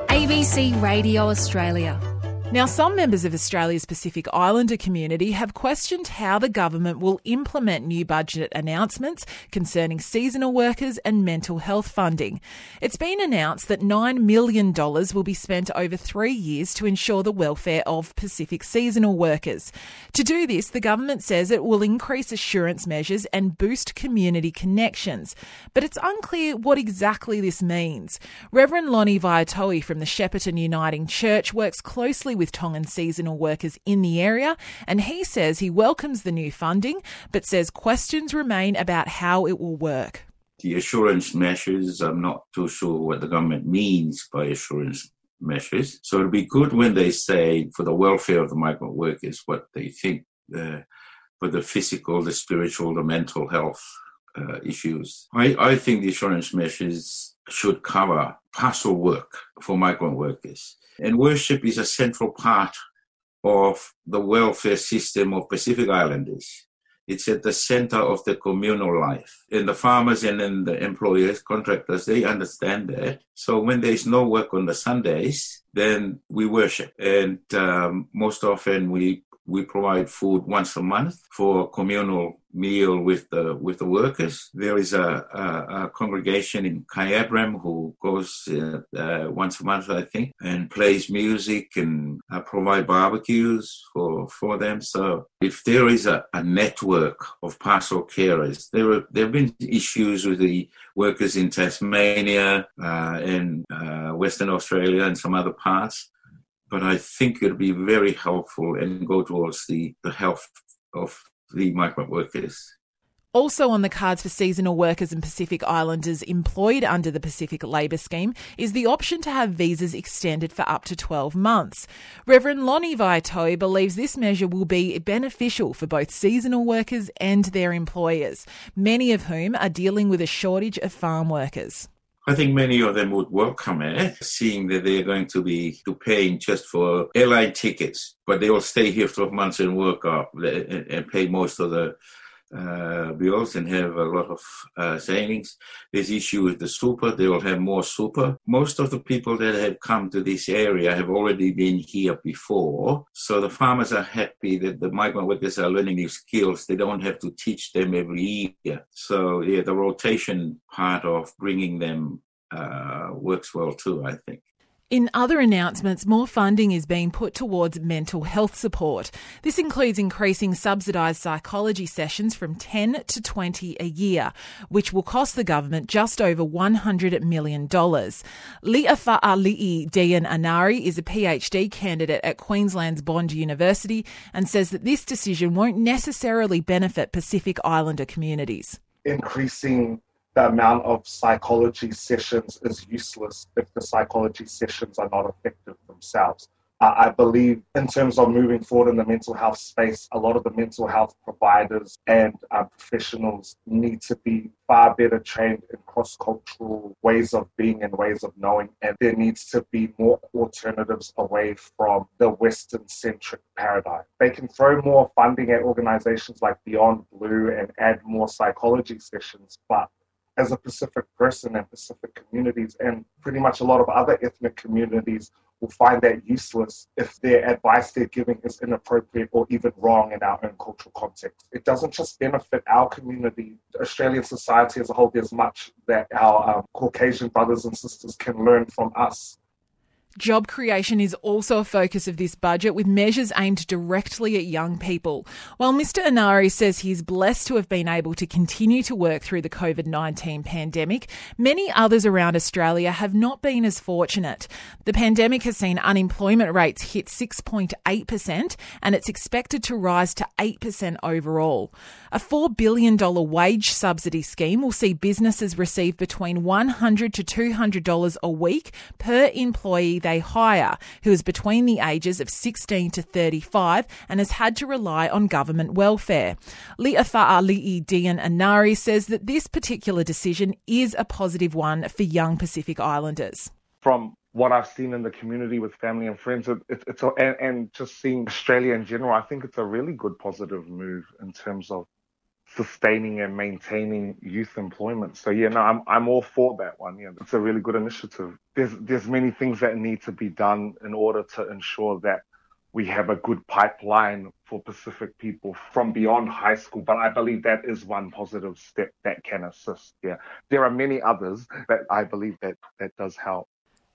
ABC Radio Australia. Now, some members of Australia's Pacific Islander community have questioned how the government will implement new budget announcements concerning seasonal workers and mental health funding. It's been announced that $9 million will be spent over 3 years to ensure the welfare of Pacific seasonal workers. To do this, the government says it will increase assurance measures and boost community connections. But it's unclear what exactly this means. Reverend Lonnie Viatoe from the Shepparton Uniting Church works closely with Tongan seasonal workers in the area, and he says he welcomes the new funding, but says questions remain about how it will work. The assurance measures, I'm not too sure what the government means by assurance measures. So it'll be good when they say for the welfare of the migrant workers what they think for the physical, the spiritual, the mental health issues. I think the assurance measures should cover pastoral work for migrant workers. And worship is a central part of the welfare system of Pacific Islanders. It's at the center of the communal life. And the farmers and then the employers, contractors, they understand that. So when there's no work on the Sundays, then we worship. And most often we provide food once a month for a communal meal with the workers. There is a congregation in Kyabram who goes once a month, I think, and plays music and provide barbecues for them. So if there is a network of pastoral carers, there have been issues with the workers in Tasmania and Western Australia and some other parts. But I think it'll be very helpful and go towards the health of the migrant workers. Also on the cards for seasonal workers and Pacific Islanders employed under the Pacific Labour Scheme is the option to have visas extended for up to 12 months. Reverend Lonnie Viatoe believes this measure will be beneficial for both seasonal workers and their employers, many of whom are dealing with a shortage of farm workers. I think many of them would welcome it, seeing that they're going to be paying just for airline tickets, but they will stay here 12 months and work up and pay most of the bills and have a lot of savings. There's issue with the super. They will have more super. Most of the people that have come to this area have already been here before. So the farmers are happy that the migrant workers are learning new skills. They don't have to teach them every year. So yeah, the rotation part of bringing them works well too, I think. In other announcements, more funding is being put towards mental health support. This includes increasing subsidised psychology sessions from 10 to 20 a year, which will cost the government just over $100 million. Li'afa'ali'i Dian Anari is a PhD candidate at Queensland's Bond University and says that this decision won't necessarily benefit Pacific Islander communities. Increasing the amount of psychology sessions is useless if the psychology sessions are not effective themselves. I believe in terms of moving forward in the mental health space, a lot of the mental health providers and professionals need to be far better trained in cross-cultural ways of being and ways of knowing. And there needs to be more alternatives away from the Western-centric paradigm. They can throw more funding at organizations like Beyond Blue and add more psychology sessions, but as a Pacific person and Pacific communities and pretty much a lot of other ethnic communities will find that useless if their advice they're giving is inappropriate or even wrong in our own cultural context. It doesn't just benefit our community, Australian society as a whole. There's much that our Caucasian brothers and sisters can learn from us. Job creation is also a focus of this budget, with measures aimed directly at young people. While Mr Anari says he's blessed to have been able to continue to work through the COVID-19 pandemic, many others around Australia have not been as fortunate. The pandemic has seen unemployment rates hit 6.8% and it's expected to rise to 8% overall. A $4 billion wage subsidy scheme will see businesses receive between $100 to $200 a week per employee they hire, who is between the ages of 16 to 35 and has had to rely on government welfare. Li'afa'ali'i Dian Anari says that this particular decision is a positive one for young Pacific Islanders. From what I've seen in the community with family and friends, and just seeing Australia in general, I think it's a really good positive move in terms of sustaining and maintaining youth employment. So yeah, no, I'm all for that one. Yeah, it's a really good initiative. There's many things that need to be done in order to ensure that we have a good pipeline for Pacific people from beyond high school. But I believe that is one positive step that can assist. Yeah, there are many others that I believe that does help.